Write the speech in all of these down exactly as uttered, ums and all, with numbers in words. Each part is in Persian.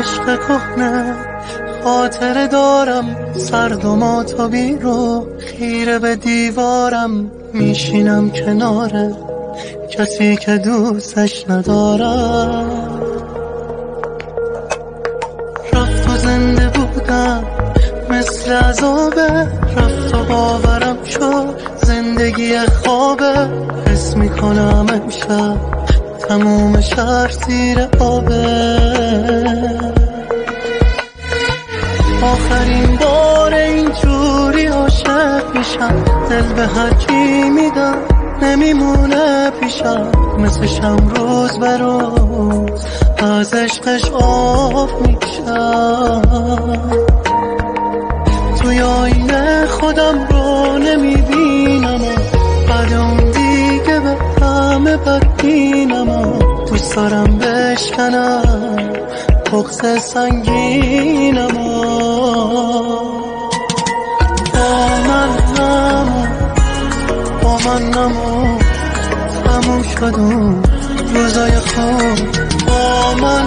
عشق کهنه خاطره دارم، سرد و ماتابی رو خیره به دیوارم، میشینم کناره کسی که دوستش ندارم. رفت و زنده بودم مثل عذابه، رفت و باورم شد زندگی خوابه. حس میکنم امشب تموم شهر زیر آبه. آخرین بار اینجوری عاشق میشم، دل به هر کی میدم نمیمونه پیشم. مثل شم روز به روز از عشقش آب میشم. توی آینه خودم رو نمیبینم، بعد اون دیگه به همه بدبینم. دوست دارم بشکنم بغض سنگینم. با من نمون، با من نمون، تموم شد اون روزای خوب. با من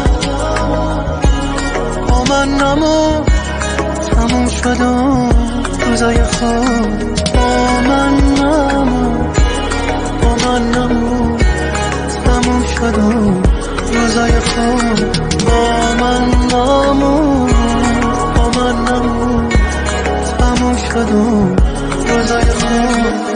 با من نمون، تموم شد اون روزای خوب. با من نمون، با من نمون، تموم شد اون روزای خوب. با من نمون، با من نمون، تموم شد اون روزای خوب.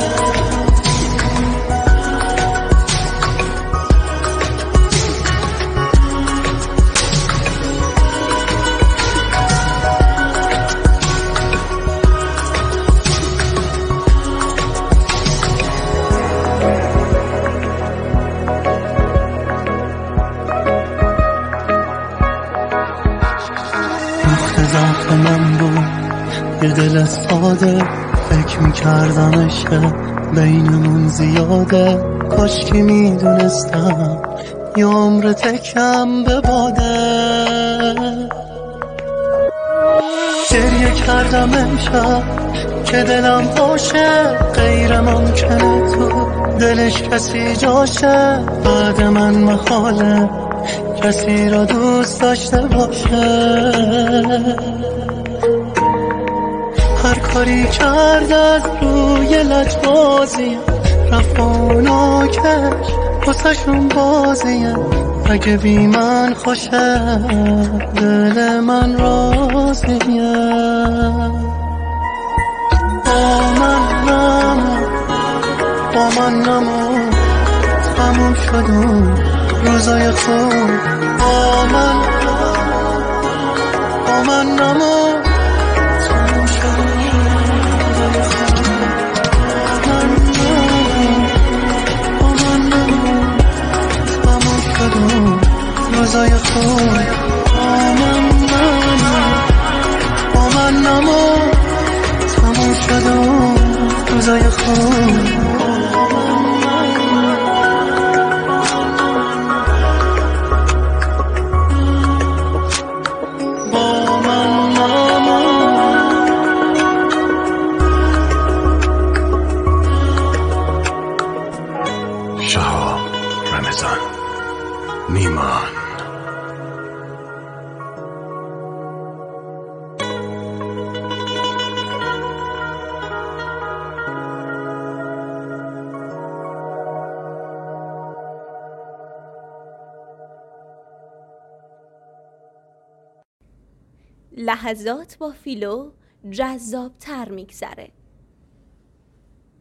زخم من بود یه دل ساده، فکر میکردم عشق بینمون زیاده. کاش که میدونستم یه عمر تکم به باده. گریه کردم امشب که دلم باشه، غیر ممکنه تو دلش کسی جاشه. بعد من محاله کسی را دوست داشته باشه. هر کاری کرد از روی لجبازیه، رفت اونا کش واسه‌شون بازیه. اگه بی من خوشه دل من راضیه. با من نمون، با من نمون، تموم شد اون روزای خوب. با من با من نمون، تموم شد روزای خوب. با من نمون، با من نمون، تموم شد روزای خوب. با من نمون، با من نمون، تموم شد روزای خوب. شهاب رمضان، نیمان. لحظات با فیلو جذاب تر میگذره.